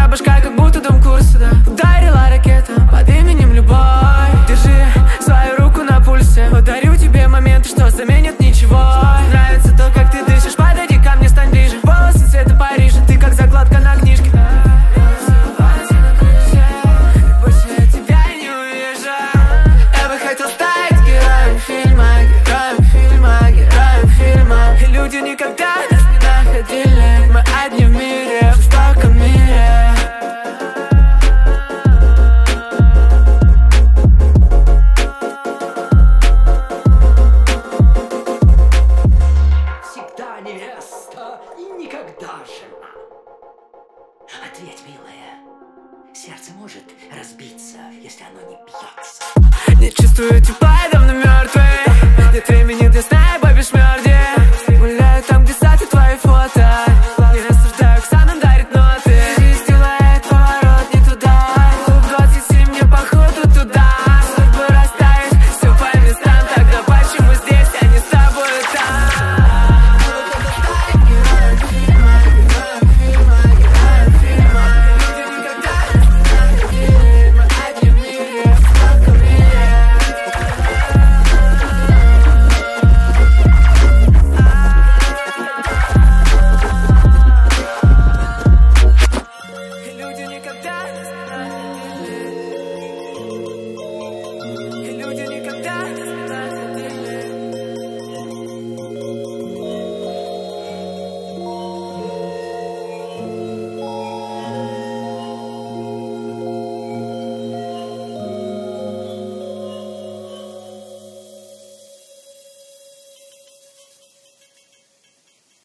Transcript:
башка как будто дом курса, да. Ударила ракета под именем любовь. Держи свою руку на пульсе. Подарю тебе моменты, что заменят ничего. Нравится то, как ты дышишь. Подойди ко мне, стань ближе. Волосы цвета Парижа, ты как закладка на книжке. Больше я тебя не увижу. Я бы хотел стать героем фильма, героем фильма, героем фильма. И люди никогда нас не находили. Мы одни в мире, в жестоком мире. Всегда невеста и никогда жена. Ответь, милая, сердце может разбиться, если оно не бьется. Не чувствую тепла